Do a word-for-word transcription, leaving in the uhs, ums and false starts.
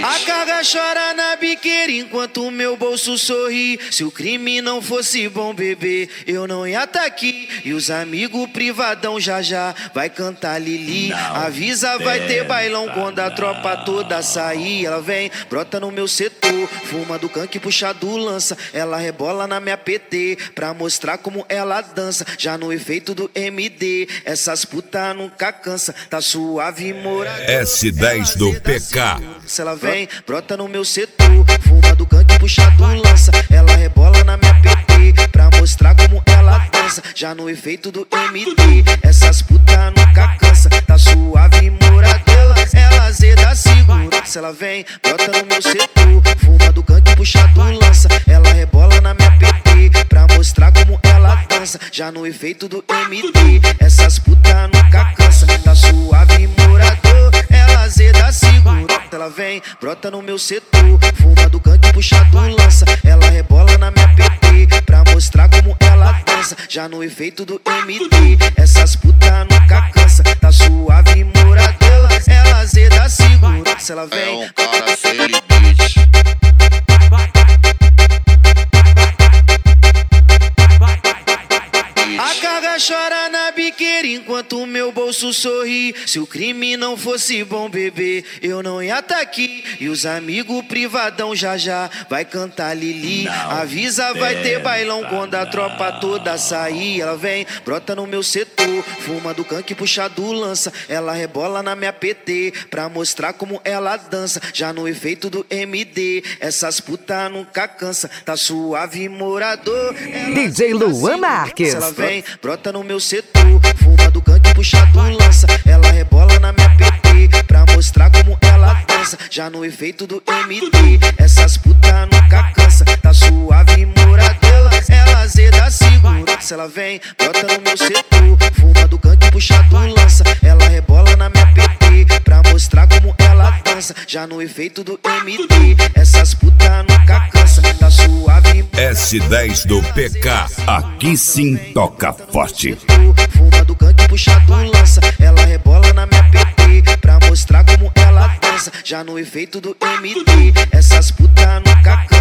A carga chora na biqueira enquanto o meu bolso sorri. Se o crime não fosse bom, bebê, eu não ia tá aqui. E os amigos privadão já já vai cantar Lili. Não avisa, vai ter bailão quando a tropa toda sair. Ela vem, brota no meu setor, fuma do canque, puxa do lança. Ela rebola na minha P T pra mostrar como ela dança. Já no efeito do M D, essas putas nunca cansa. Tá suave, morador. S dez do P K. Se ela vem, brota no meu setor, fuma do canque, puxa do lança. Ela rebola na minha P T pra mostrar como ela dança. Já no efeito do M D, essas putas nunca cansa. Tá suave, morador. Ela zeda segura. Se ela vem, brota no meu setor, fuma do canque, puxa do lança. Ela rebola na minha P T pra mostrar como ela dança. Já no efeito do M D, essas putas nunca cansa. Tá suave, morador. Ela zeda segura. Ela vem, brota no meu setor, fuma do canque, puxa do lança. Ela rebola na minha P T pra mostrar como ela dança. Já no efeito do M D, essas putas nunca cansa. Tá suave, morador. Ela zeda segura. Se ela vem, é um cara sem limite. a carga chora na biqueira enquanto o meu bolso sorri. Se o crime não fosse bom, bebê, eu não ia tá aqui. E os amigos privadão já já vai cantar Lili. Não avisa, vai ter bailão quando a tropa toda sair. Ela vem, brota no meu setor, fuma do canque, puxa do lança. Ela rebola na minha P T pra mostrar como ela dança. Já no efeito do M D, essas putas nunca cansa. Tá suave, morador. D J Luan Marques. Ela vem, brota no meu setor, fuma do canque, puxa do lança. Ela rebola na minha P T pra mostrar como ela dança. Já no efeito do M D, essas putas nunca cansa. Tá suave, morador. Ela zeda segura. Se ela vem, brota no meu setor, fuma do canque, puxa do lança. Ela rebola na minha P T pra mostrar como ela dança. Já no efeito do M D, essas putas nunca cansa. Tá suave. S dez do P K, aqui sim toca forte. Fuma do canque, puxa do lança. Ela rebola na minha P T pra mostrar como ela dança. Já no efeito do M D, essas putas nunca cansa.